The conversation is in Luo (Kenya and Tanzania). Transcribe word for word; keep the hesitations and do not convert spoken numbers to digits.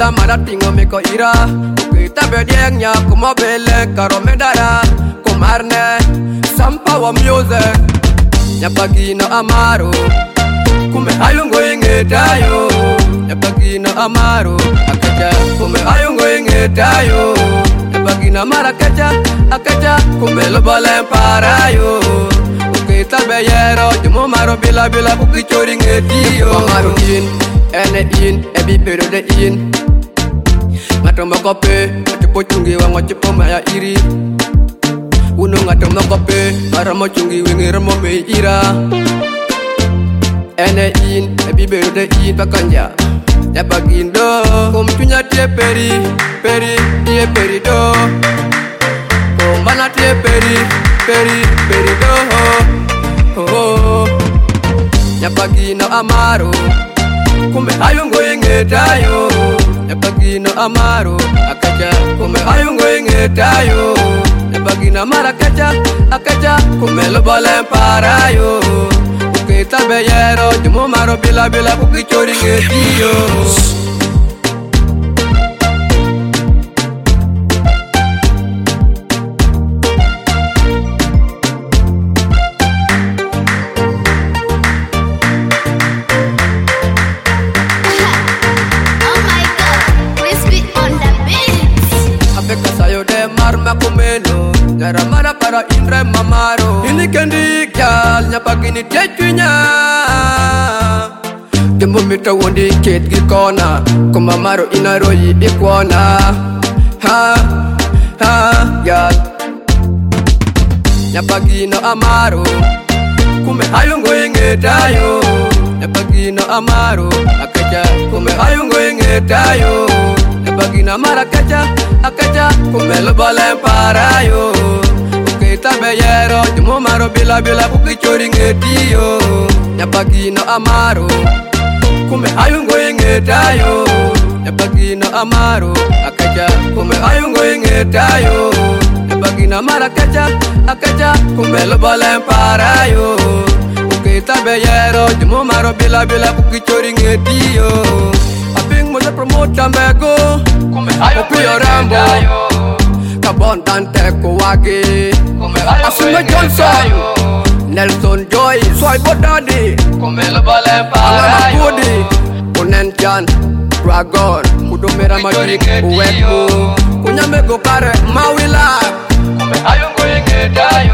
da mara tingo me ko ira kita bediengnya kuma bele karo medara kumarne sampa wa music nyapagino amaro kume ayungo ingetayo nyapagino amaro akaja kume ayungo ingetayo nyapagino mara kaja akaja kume lobale parayo kita beyero jumo maro bila bila bukichori ngetiyo maro in ene in ebi pero de in ngato makope tipo chungi wa ngochipo maya iri uno ngato makope para mo chungi wingi remo me ira ene in ebi pero de in pakanja ya bagindo kom tunya tie peri peri tie peri do kom bana tie peri peri peri do oh nyapagino amaro kume ayungo ingetayo nyapagino amaro akaja kume ayungo ingetayo nyapagino mara kaja akaja kume lobale parayo ukita beyero jumo maro bila bila kukichori ngetiyo kumeno Nara mara para indre mamaro Ini kendi kyal nyapagini techunya Dembo mita wondi ket gikona Kumamaro inaroyi ikwana Ha ha yal Nyapagino amaro Kume ayungo ingetayo Nyapagino amaro Akaja kume ayungo ingetayo Nyapagino mara kaja akaja kumelo bale parayo ukita beyero jumo maro bila bila kukichori ngetiyo nyapagino amaro kume ayungo ingetayo nyapagino amaro akaja kume ayungo ingetayo nyapagino mara kaja akaja kumelo bale parayo ukita beyero jumo maro bila bila kukichori ngetiyo aping mo sa promote mego kume ayungo ingetayo Kabon tante kuwagi Asuma Johnson Nelson Joy Soy Bodadi Kumelo bale parayo Alama Unentian Dragon Kudomera Magic Uweku Kunyamego Kare Mawila Kume ayungo ingetayo